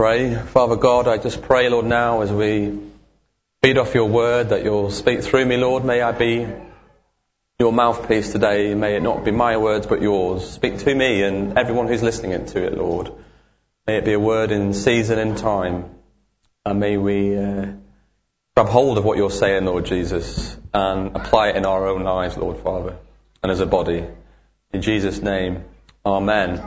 Pray. Father God, I just pray, Lord, now as we feed off your word, that you'll speak through me, Lord. May I be your mouthpiece today. May it not be my words, but yours. Speak to me and everyone who's listening to it, Lord. May it be a word in season and time. And may we grab hold of what you're saying, Lord Jesus, and apply it in our own lives, Lord Father, and as a body. In Jesus' name, amen.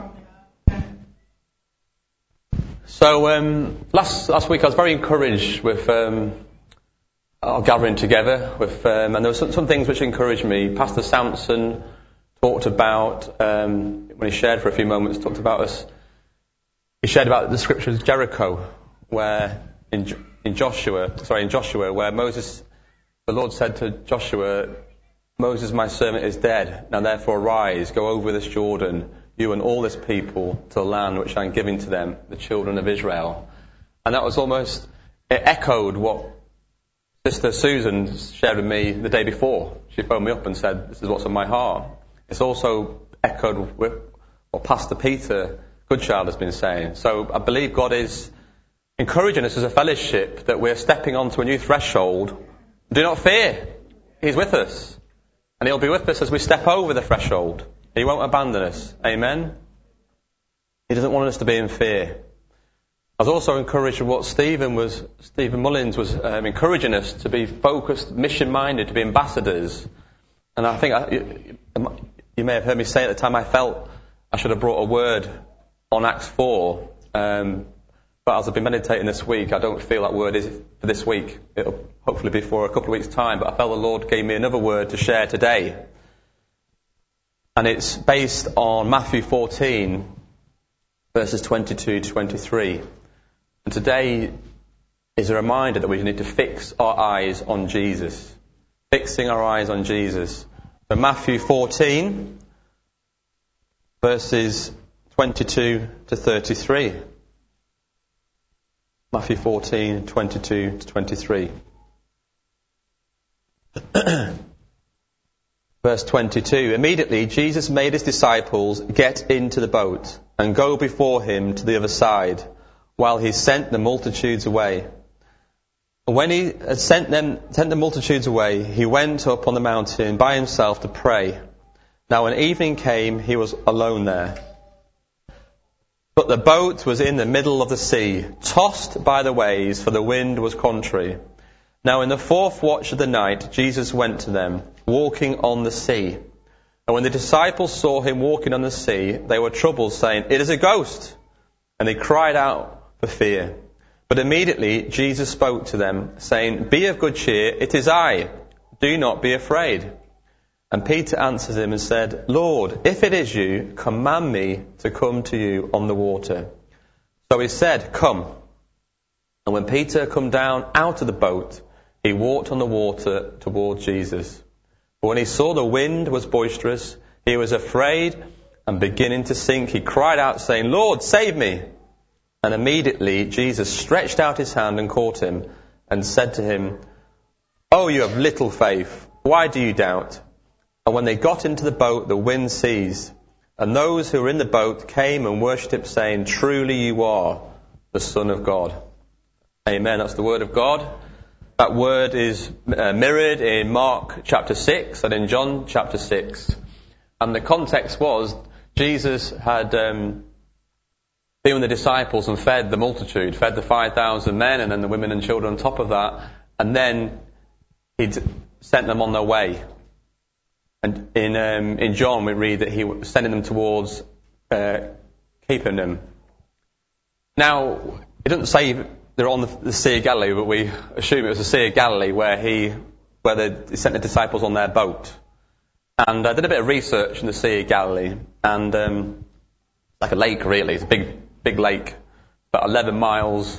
So last week I was very encouraged with our gathering together, and there were some things which encouraged me. Pastor Samson talked about, when he shared for a few moments, he shared about the scriptures Jericho, where in Joshua, where Moses, the Lord said to Joshua, Moses, my servant, is dead. Now therefore arise, go over this Jordan, you and all this people, to the land which I am giving to them, the children of Israel. And that was it echoed what Sister Susan shared with me the day before. She phoned me up and said, this is what's on my heart. It's also echoed with what Pastor Peter Goodchild has been saying. So I believe God is encouraging us as a fellowship that we're stepping onto a new threshold. Do not fear. He's with us. And He'll be with us as we step over the threshold. He won't abandon us. Amen? He doesn't want us to be in fear. I was also encouraged with what Stephen Mullins was encouraging us to be focused, mission-minded, to be ambassadors. And I think you may have heard me say at the time, I felt I should have brought a word on Acts 4. But as I've been meditating this week, I don't feel that word is for this week. It'll hopefully be for a couple of weeks' time. But I felt the Lord gave me another word to share today. And it's based on Matthew 14, verses 22 to 23. And today is a reminder that we need to fix our eyes on Jesus. Fixing our eyes on Jesus. So Matthew 14, verses 22 to 33. Matthew 14, 22 to 23. Verse 22. Immediately Jesus made his disciples get into the boat and go before him to the other side, while he sent the multitudes away. And when he had sent the multitudes away, he went up on the mountain by himself to pray. Now when evening came, he was alone there. But the boat was in the middle of the sea, tossed by the waves, for the wind was contrary. Now in the fourth watch of the night, Jesus went to them, walking on the sea. And when the disciples saw him walking on the sea, they were troubled, saying, "It is a ghost!" And they cried out for fear. But immediately Jesus spoke to them, saying, "Be of good cheer, it is I. Do not be afraid." And Peter answered him and said, "Lord, if it is you, command me to come to you on the water." So he said, "Come." And when Peter had come down out of the boat, he walked on the water towards Jesus. But when he saw the wind was boisterous, he was afraid, and beginning to sink, he cried out, saying, "Lord, save me." And immediately Jesus stretched out his hand and caught him, and said to him, "Oh, you have little faith, why do you doubt?" And when they got into the boat, the wind ceased. And those who were in the boat came and worshipped him, saying, "Truly you are the Son of God." Amen. That's the word of God. That word is mirrored in Mark chapter 6 and in John chapter 6. And the context was Jesus had been with the disciples and fed the multitude, fed the 5,000 men and then the women and children on top of that. And then he'd sent them on their way. And in John we read that he was sending them towards Capernaum. Now, it doesn't say they're on the Sea of Galilee, but we assume it was the Sea of Galilee where he sent the disciples on their boat. And I did a bit of research in the Sea of Galilee, and like a lake really, it's a big lake, about 11 miles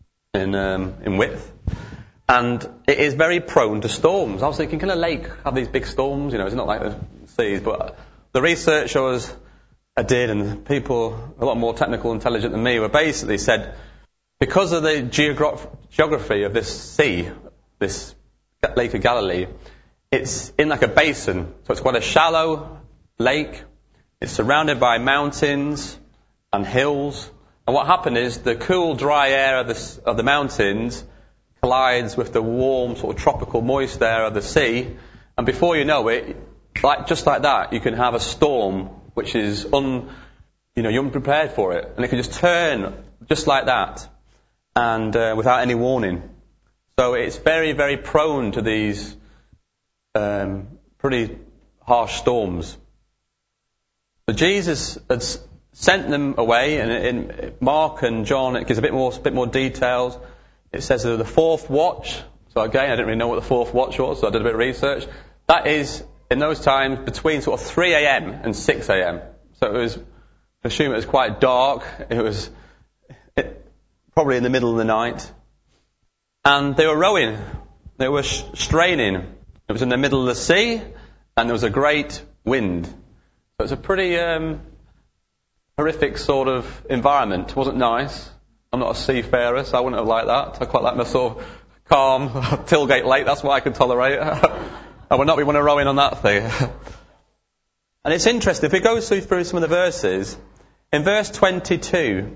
in width. And it is very prone to storms. I was thinking, can a lake have these big storms? It's not like the seas. But the researchers I did, and people a lot more technical and intelligent than me, were basically said, because of the geography of this sea, this Lake of Galilee, it's in like a basin. So it's quite a shallow lake. It's surrounded by mountains and hills. And what happened is the cool, dry air of the mountains collides with the warm, sort of tropical, moist air of the sea. And before you know it, just like that, you can have a storm which is you're unprepared for it. And it can just turn just like that, and without any warning. So it's very, very prone to these pretty harsh storms. So Jesus had sent them away, and in Mark and John it gives a bit more details. It says that the fourth watch. So again, I didn't really know what the fourth watch was, so I did a bit of research. That is, in those times, between sort of 3 a.m. and 6 a.m. So it was, I assume it was quite dark. It was probably in the middle of the night. And they were rowing. They were straining. It was in the middle of the sea, and there was a great wind. So it's a pretty horrific sort of environment. It wasn't nice. I'm not a seafarer, so I wouldn't have liked that. I quite like my sort of calm Tilgate Lake. That's what I could tolerate. I would not be one to rowing on that thing. And it's interesting, if we go through some of the verses, in verse 22,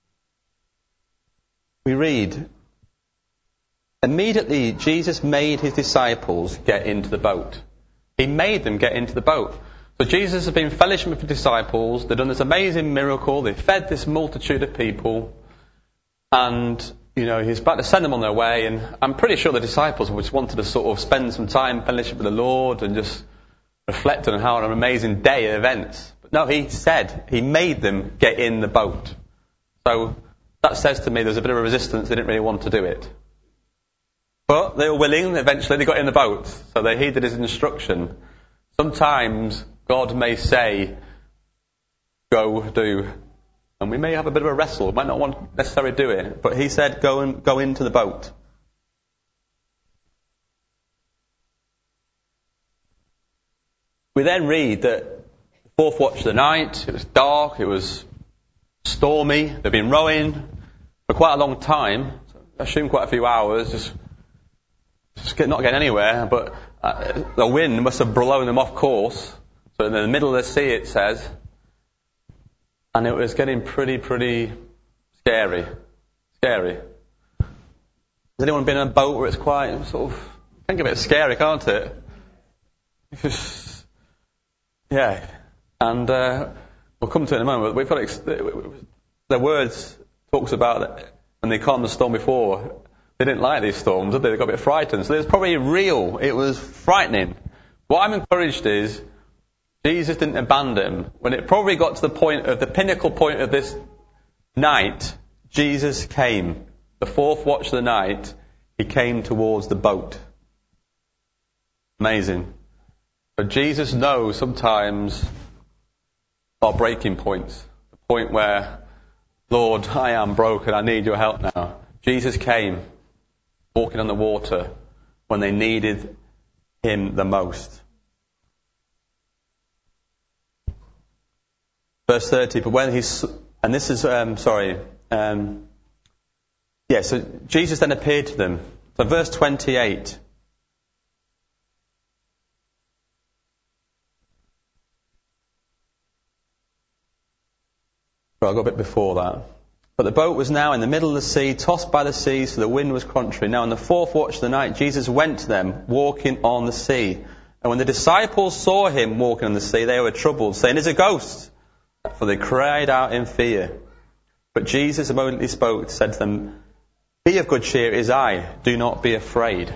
we read, immediately Jesus made his disciples get into the boat. He made them get into the boat. So Jesus has been fellowshipping with the disciples. They've done this amazing miracle. They've fed this multitude of people. And, he's about to send them on their way. And I'm pretty sure the disciples just wanted to sort of spend some time fellowship with the Lord and just reflect on how an amazing day of events. But no, he made them get in the boat. So that says to me there's a bit of a resistance. They didn't really want to do it. But they were willing. Eventually they got in the boat. So they heeded his instruction. Sometimes God may say, go, do. And we may have a bit of a wrestle. We might not want to necessarily do it. But he said, go into the boat. We then read that the fourth watch of the night, it was dark, it was stormy. They've been rowing for quite a long time. I assume quite a few hours, just not getting anywhere. But the wind must have blown them off course. So in the middle of the sea, it says. And it was getting pretty scary. Scary. Has anyone been in a boat where it's quite sort of, think of it, scary, can't it? Yeah. And we'll come to it in a moment. We've got the words talks about that when they calmed the storm before. They didn't like these storms, did they? They got a bit frightened. So it was probably real. It was frightening. What I'm encouraged is Jesus didn't abandon him. When it probably got to the pinnacle point of this night, Jesus came. The fourth watch of the night, he came towards the boat. Amazing. But Jesus knows sometimes our breaking points. The point where, Lord, I am broken, I need your help now. Jesus came, walking on the water, when they needed him the most. Verse 30, but when and this is, so Jesus then appeared to them. So verse 28. Well, I got a bit before that. But the boat was now in the middle of the sea, tossed by the sea, so the wind was contrary. Now in the fourth watch of the night, Jesus went to them, walking on the sea. And when the disciples saw him walking on the sea, they were troubled, saying, "It's a ghost." For they cried out in fear. But Jesus immediately spoke, said to them, "Be of good cheer, it is I, do not be afraid."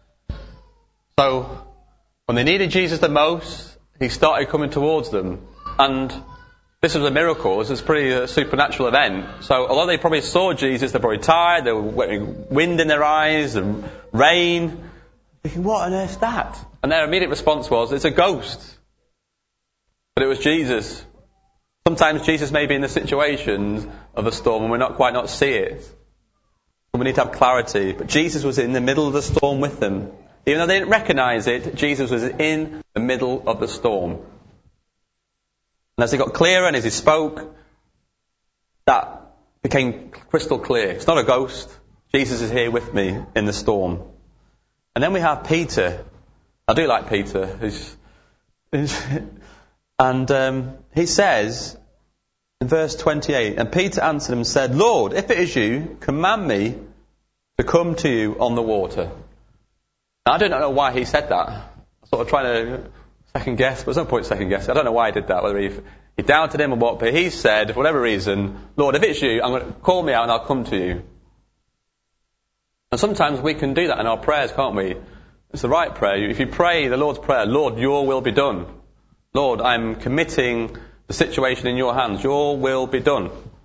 So, when they needed Jesus the most, he started coming towards them. And this was a miracle, this was a pretty supernatural event. So, although they probably saw Jesus, they're probably tired, there was wind in their eyes, and rain. Thinking, what on earth is that? And their immediate response was, it's a ghost. But it was Jesus. Sometimes Jesus may be in the situations of a storm and we not see it. And we need to have clarity. But Jesus was in the middle of the storm with them. Even though they didn't recognize it, Jesus was in the middle of the storm. And as he got clearer and as he spoke, that became crystal clear. It's not a ghost. Jesus is here with me in the storm. And then we have Peter. I do like Peter. And he says, In verse 28, and Peter answered him and said, Lord, if it is you, command me to come to you on the water. Now, I don't know why he said that. I sort of trying to second guess, but there's no point second guessing. I don't know why he did that, whether he doubted him or what, but he said, for whatever reason, Lord, if it's you, I'm going to call me out and I'll come to you. And sometimes we can do that in our prayers, can't we? It's the right prayer. If you pray the Lord's Prayer, Lord, your will be done. Lord, I'm committing the situation in your hands. Your will be done.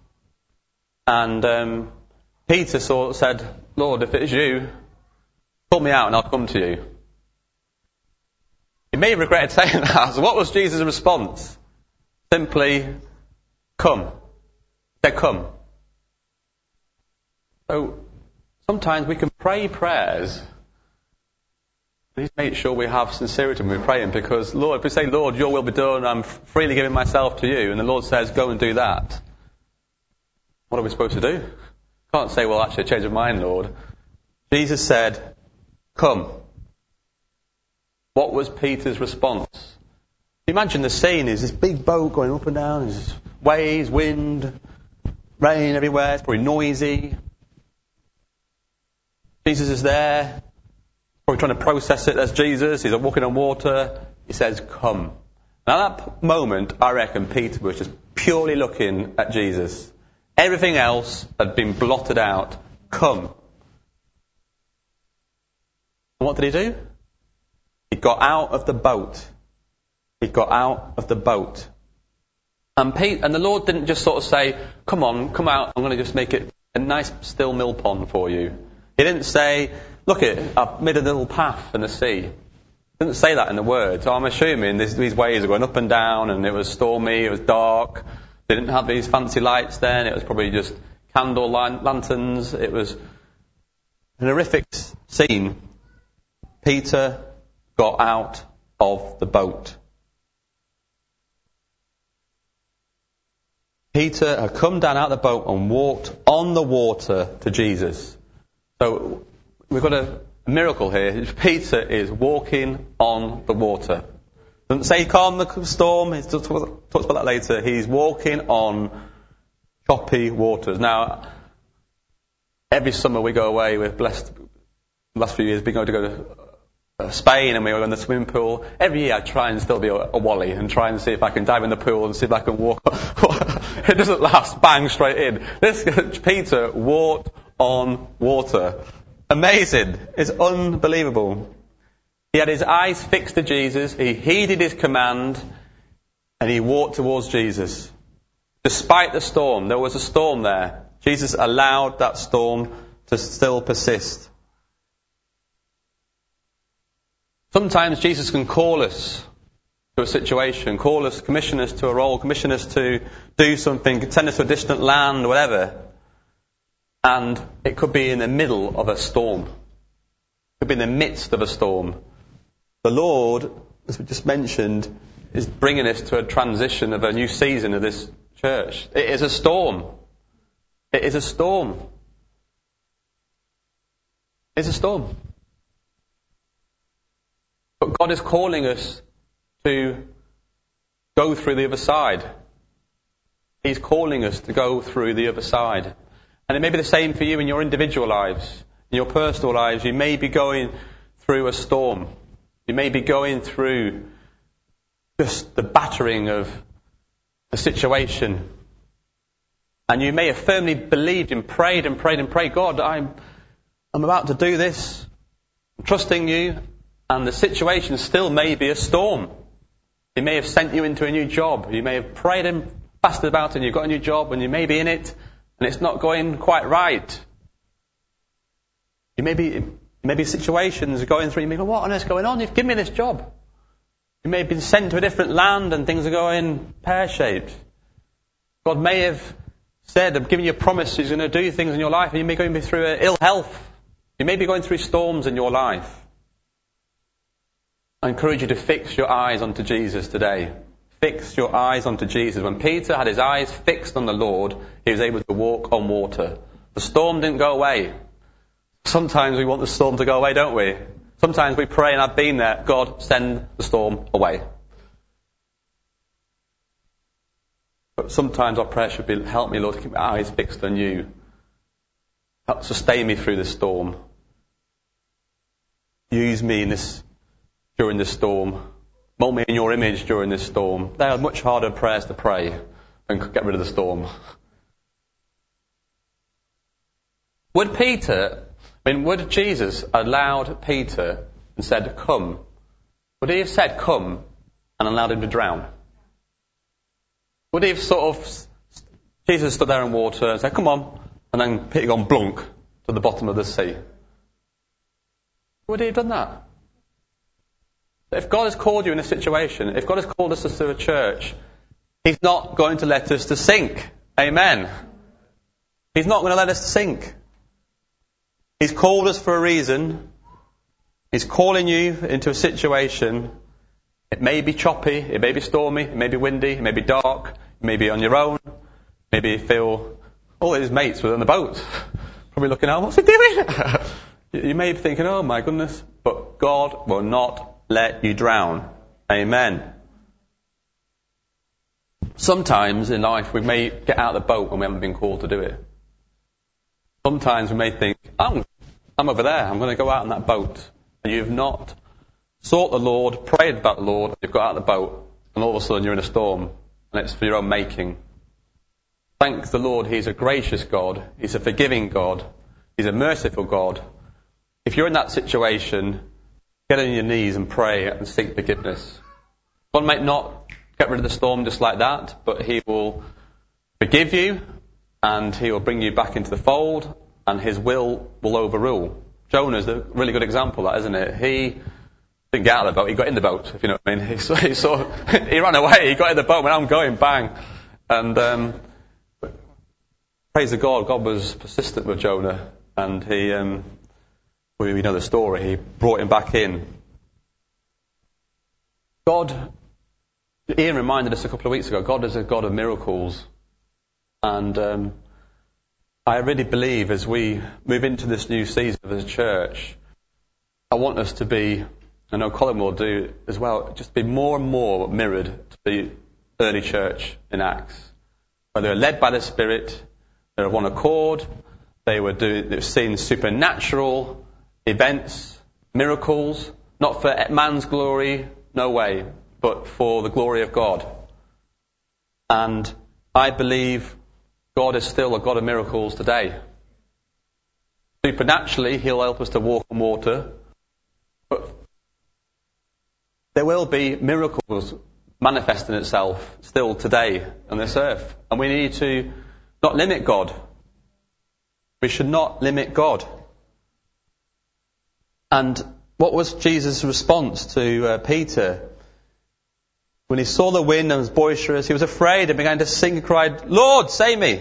And Peter said, Lord, if it is you, call me out and I'll come to you. He may have regretted saying that. So what was Jesus' response? Simply, come. He said, come. So sometimes we can pray prayers. Please make sure we have sincerity when we're praying, because Lord, if we say, Lord, your will be done, I'm freely giving myself to you, and the Lord says, go and do that, what are we supposed to do? Can't say, well, actually, I changed my mind, Lord. Jesus said, come. What was Peter's response? Imagine the scene is this big boat going up and down, there's waves, wind, rain everywhere, it's probably noisy. Jesus is there, probably trying to process it. There's Jesus, he's walking on water, he says, come. Now at that moment, I reckon Peter was just purely looking at Jesus. Everything else had been blotted out. Come. And what did he do? He got out of the boat. He got out of the boat. And the Lord didn't just sort of say, come on, come out, I'm going to just make it a nice still mill pond for you. He didn't say, look I've made a little path in the sea. He didn't say that in the Word. So I'm assuming these waves are going up and down, and it was stormy, it was dark. They didn't have these fancy lights then. It was probably just candle lanterns. It was an horrific scene. Peter got out of the boat. Peter had come down out of the boat and walked on the water to Jesus. So we've got a miracle here. Peter is walking on the water. Doesn't say calm the storm. He talks about that later. He's walking on choppy waters. Now, every summer we go away. We're blessed. The last few years, we've been going to go to Spain, and we were in the swimming pool. Every year I try and still be a wally and try and see if I can dive in the pool and see if I can walk. It doesn't last. Bang, straight in. Peter walked on water. Amazing. It's unbelievable. He had his eyes fixed to Jesus. He heeded his command, and he walked towards Jesus. Despite the storm, there was a storm there. Jesus allowed that storm to still persist. Sometimes Jesus can call us to a situation, call us, commission us to a role, commission us to do something, send us to a distant land, or whatever. And it could be in the middle of a storm. It could be in the midst of a storm. The Lord, as we just mentioned, is bringing us to a transition of a new season of this church. It is a storm. It is a storm. It's a storm. But God is calling us to go through the other side. He's calling us to go through the other side. And it may be the same for you in your individual lives, in your personal lives. You may be going through a storm. You may be going through just the battering of a situation. And you may have firmly believed and prayed and prayed and prayed, God, I'm about to do this. I'm trusting you. And the situation still may be a storm. He may have sent you into a new job. You may have prayed and fasted about it and you've got a new job and you may be in it and it's not going quite right. You may be situations going through, you may go, what on earth's going on? You've given me this job. You may have been sent to a different land and things are going pear-shaped. God may have said, I'm giving you a promise, He's going to do things in your life, and you may be going through ill health. You may be going through storms in your life. I encourage you to fix your eyes onto Jesus today. Fix your eyes onto Jesus. When Peter had his eyes fixed on the Lord, he was able to walk on water. The storm didn't go away. Sometimes we want the storm to go away, don't we? Sometimes we pray, and I've been there, God, send the storm away. But sometimes our prayer should be, help me, Lord, to keep my eyes fixed on you. Help sustain me through this storm. Use me during this storm. Mold me in your image during this storm. They are much harder prayers to pray than get rid of the storm. Would Jesus allowed Peter and said, come? Would he have said, come, and allowed him to drown? Would he have Jesus stood there in water and said, come on, and then Peter gone blunk to the bottom of the sea? Would he have done that? If God has called you in a situation, if God has called us to a church, He's not going to let us to sink. Amen. He's not going to let us to sink. He's called us for a reason. He's calling you into a situation. It may be choppy, it may be stormy, it may be windy, it may be dark, it may be on your own. Maybe you feel all his mates were on the boat, probably looking out, what's he doing? You may be thinking, oh my goodness, but God will not let you drown. Amen. Sometimes in life we may get out of the boat when we haven't been called to do it. Sometimes we may think, I'm over there, I'm going to go out on that boat. And you've not sought the Lord, prayed about the Lord, you've got out of the boat, and all of a sudden you're in a storm, and it's for your own making. Thank the Lord, He's a gracious God, He's a forgiving God, He's a merciful God. If you're in that situation, get on your knees and pray and seek forgiveness. God might not get rid of the storm just like that, but He will forgive you, and He will bring you back into the fold, and His will overrule. Jonah's a really good example of that, isn't it? He didn't get out of the boat, he got in the boat, if you know what I mean. He ran away, he got in the boat, went, I'm going, bang. And praise the God, God was persistent with Jonah, and we know the story, He brought him back in. God, Ian reminded us a couple of weeks ago, God is a God of miracles. And I really believe as we move into this new season of the church, I want us to be, I know Colin will do as well, just be more and more mirrored to the early church in Acts. Where they were led by the Spirit, they were of one accord, they were seeing supernatural events, miracles, not for man's glory, no way, but for the glory of God. And I believe God is still a God of miracles today. Supernaturally, He'll help us to walk on water. But there will be miracles manifesting itself still today on this earth. And we need to not limit God. We should not limit God. And what was Jesus' response to Peter? When he saw the wind and was boisterous, he was afraid and began to sink and cried, Lord, save me.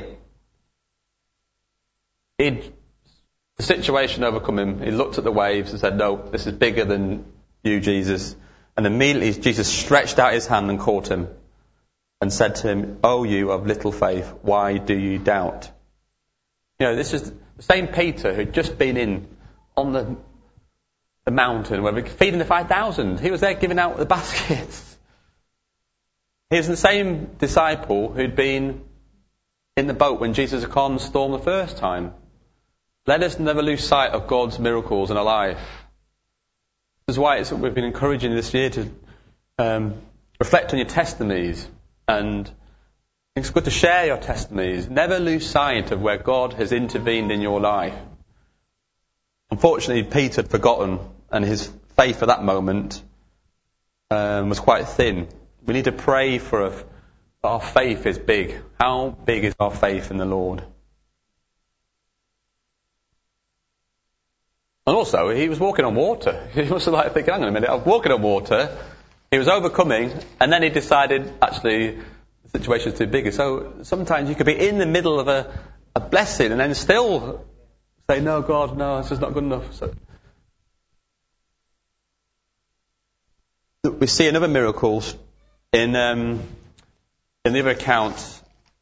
The situation overcome him. He looked at the waves and said, no, this is bigger than you, Jesus. And immediately Jesus stretched out His hand and caught him and said to him, oh, you of little faith, why do you doubt? You know, this is the same Peter who'd just been on the mountain where we were feeding the 5,000. He was there giving out the baskets. He's the same disciple who'd been in the boat when Jesus had calmed the storm the first time. Let us never lose sight of God's miracles in our life. This is why we've been encouraging this year to reflect on your testimonies, and it's good to share your testimonies. Never lose sight of where God has intervened in your life. Unfortunately, Peter had forgotten, and his faith at that moment was quite thin. We need to pray for our faith is big. How big is our faith in the Lord? And also, he was walking on water. He must have thinking, hang on a minute, I'm walking on water. He was overcoming, and then he decided, actually, the situation is too big. So sometimes you could be in the middle of a blessing and then still say, no, God, no, this is not good enough. So we see another miracle in the other account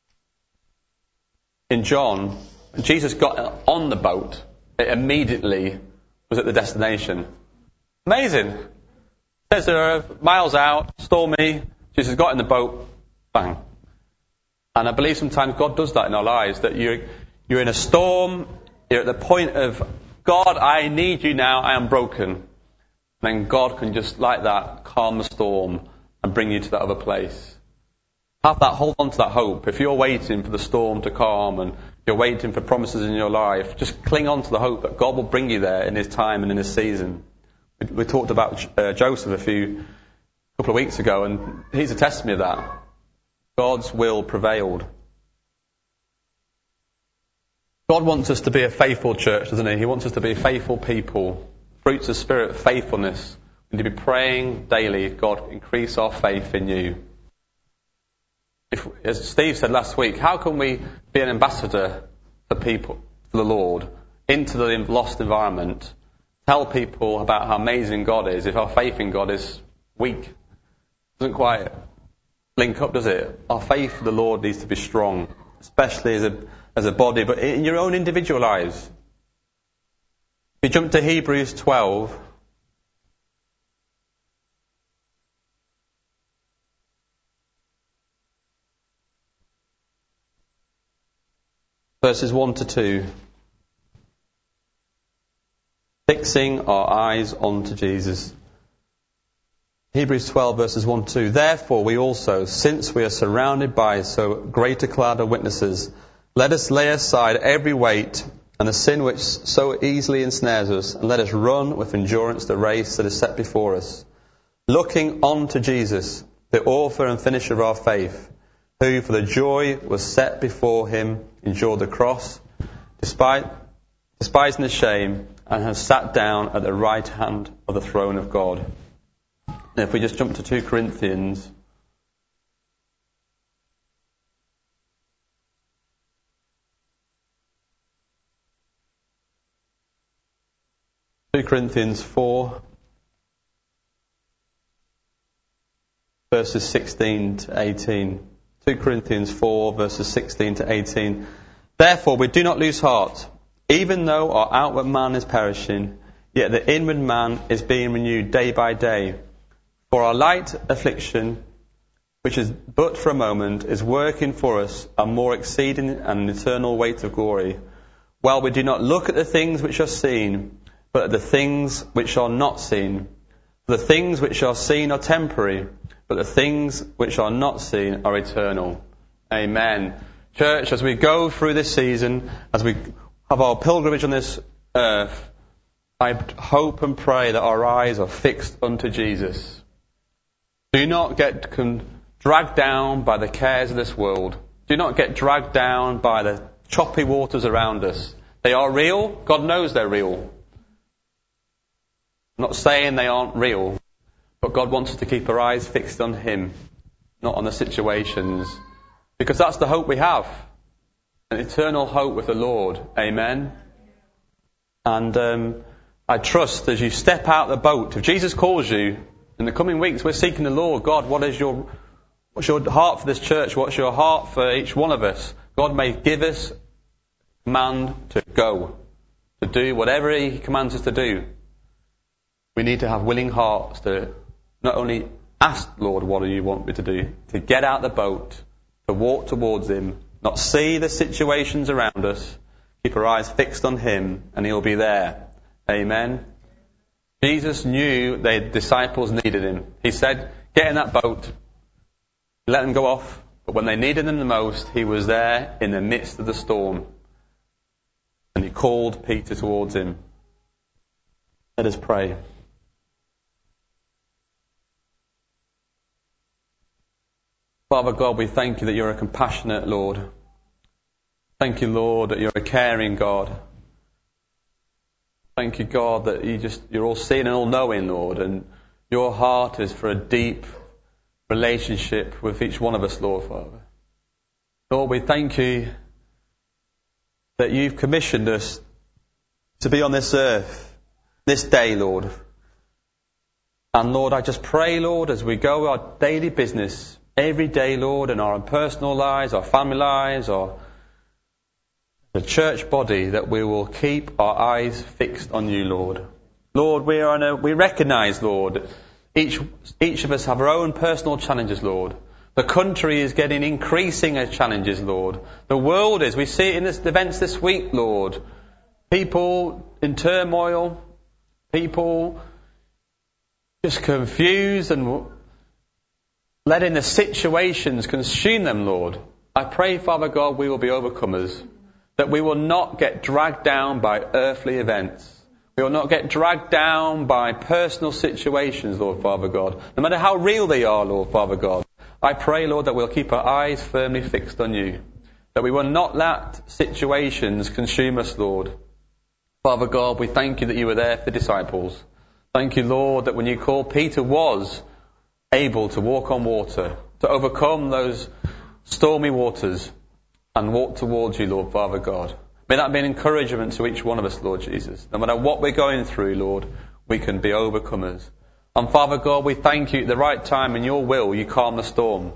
in John. Jesus got on the boat. It immediately was at the destination. Amazing. It says there are miles out, stormy. Jesus got in the boat. Bang. And I believe sometimes God does that in our lives, that you're in a storm, you're at the point of, God, I need you now, I am broken. And then God can just, like that, calm the storm and bring you to that other place. Hold on to that hope. If you're waiting for the storm to calm and you're waiting for promises in your life, just cling on to the hope that God will bring you there in His time and in His season. We talked about Joseph a couple of weeks ago, and he's a testimony of that. God's will prevailed. God wants us to be a faithful church, doesn't He? He wants us to be faithful people. Fruits of Spirit, faithfulness. We need to be praying daily, God, increase our faith in you. As Steve said last week, how can we be an ambassador for people, for the Lord, into the lost environment, tell people about how amazing God is, if our faith in God is weak? Doesn't quite link up, does it? Our faith for the Lord needs to be strong, especially as a body, but in your own individual lives. If you jump to Hebrews 12, verses 1 to 2. Fixing our eyes onto Jesus. Hebrews 12 verses 1 to 2. Therefore we also, since we are surrounded by so great a cloud of witnesses, let us lay aside every weight and the sin which so easily ensnares us, and let us run with endurance the race that is set before us, looking on to Jesus, the author and finisher of our faith, who for the joy was set before him endured the cross, despising the shame, and has sat down at the right hand of the throne of God. And if we just jump to 2 Corinthians, Corinthians 4, verses 16 to 18. 2 Corinthians 4, verses 16 to 18. Therefore we do not lose heart, even though our outward man is perishing, yet the inward man is being renewed day by day. For our light affliction, which is but for a moment, is working for us a more exceeding and eternal weight of glory, while we do not look at the things which are seen, but at the things which are not seen. For the things which are seen are temporary, but the things which are not seen are eternal. Amen. Church, as we go through this season, as we have our pilgrimage on this earth, I hope and pray that our eyes are fixed unto Jesus. Do not get dragged down by the cares of this world. Do not get dragged down by the choppy waters around us. They are real. God knows they're real. I'm not saying they aren't real, but God wants us to keep our eyes fixed on Him, not on the situations, because that's the hope we have, an eternal hope with the Lord. Amen. And I trust as you step out the boat, if Jesus calls you in the coming weeks, we're seeking the Lord. God, what's your heart for this church? What's your heart for each one of us? God may give us a command to go, to do whatever He commands us to do. We need to have willing hearts to not only ask, Lord, what do you want me to do? To get out the boat, to walk towards Him, not see the situations around us, keep our eyes fixed on Him, and He'll be there. Amen. Jesus knew the disciples needed Him. He said, get in that boat, let them go off. But when they needed Him the most, He was there in the midst of the storm. And He called Peter towards Him. Let us pray. Father God, we thank you that you're a compassionate Lord. Thank you, Lord, that you're a caring God. Thank you, God, that you're all seeing and all knowing, Lord, and your heart is for a deep relationship with each one of us, Lord, Father. Lord, we thank you that you've commissioned us to be on this earth, this day, Lord. And Lord, I just pray, Lord, as we go our daily business, every day, Lord, in our personal lives, our family lives, or the church body, that we will keep our eyes fixed on you, Lord. Lord, we recognise, Lord, each of us have our own personal challenges, Lord. The country is getting increasing challenges, Lord. The world is. We see it in the events this week, Lord. People in turmoil, people just confused and letting the situations consume them, Lord. I pray, Father God, we will be overcomers, that we will not get dragged down by earthly events. We will not get dragged down by personal situations, Lord Father God, no matter how real they are, Lord Father God. I pray, Lord, that we'll keep our eyes firmly fixed on you, that we will not let situations consume us, Lord. Father God, we thank you that you were there for the disciples. Thank you, Lord, that when you called, Peter was able to walk on water, to overcome those stormy waters and walk towards you, Lord Father God. May that be an encouragement to each one of us, Lord Jesus. No matter what we're going through, Lord, we can be overcomers. And Father God, we thank you at the right time in your will, you calm the storm.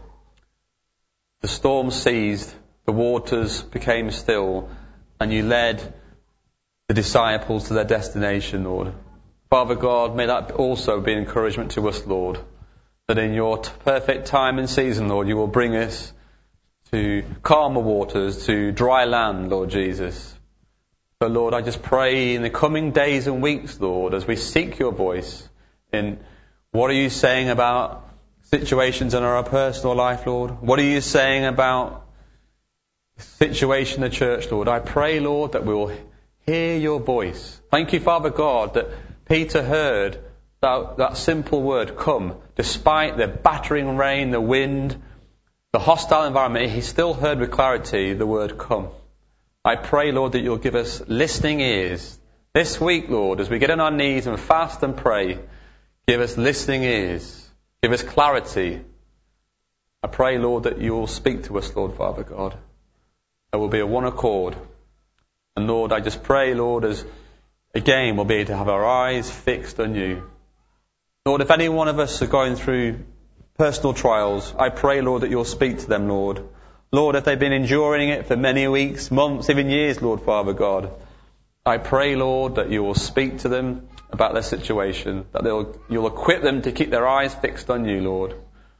The storm ceased, the waters became still, and you led the disciples to their destination, Lord. Father God, may that also be an encouragement to us, Lord, that in your perfect time and season, Lord, you will bring us to calmer waters, to dry land, Lord Jesus. But Lord, I just pray in the coming days and weeks, Lord, as we seek your voice in what are you saying about situations in our personal life, Lord? What are you saying about the situation in the church, Lord? I pray, Lord, that we will hear your voice. Thank you, Father God, that Peter heard that simple word, come. Despite the battering rain, the wind, the hostile environment, he still heard with clarity the word come. I pray, Lord, that you'll give us listening ears. This week, Lord, as we get on our knees and fast and pray, give us listening ears. Give us clarity. I pray, Lord, that you will speak to us, Lord, Father God. There will be a one accord. And Lord, I just pray, Lord, as again we'll be able to have our eyes fixed on you. Lord, if any one of us are going through personal trials, I pray, Lord, that you'll speak to them, Lord. Lord, if they've been enduring it for many weeks, months, even years, Lord, Father God, I pray, Lord, that you will speak to them about their situation, that you'll equip them to keep their eyes fixed on you, Lord.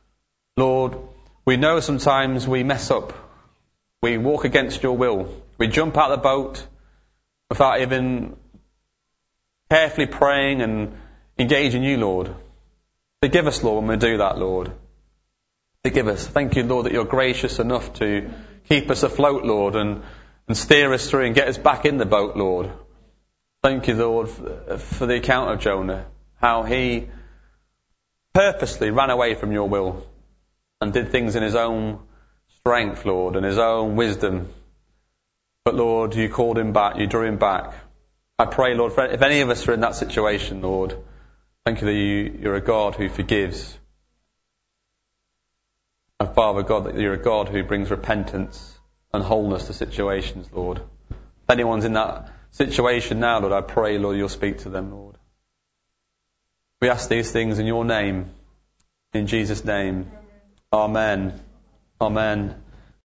Lord, we know sometimes we mess up. We walk against your will. We jump out of the boat without even carefully praying and engaging you, Lord. Forgive us, Lord, when we do that, Lord. Forgive us. Thank you, Lord, that you're gracious enough to keep us afloat, Lord, and steer us through and get us back in the boat, Lord. Thank you, Lord, for the account of Jonah, how he purposely ran away from your will and did things in his own strength, Lord, and his own wisdom. But, Lord, you called him back, you drew him back. I pray, Lord, if any of us are in that situation, Lord, thank you that you're a God who forgives. And Father God, that you're a God who brings repentance and wholeness to situations, Lord. If anyone's in that situation now, Lord, I pray, Lord, you'll speak to them, Lord. We ask these things in your name, in Jesus' name. Amen. Amen.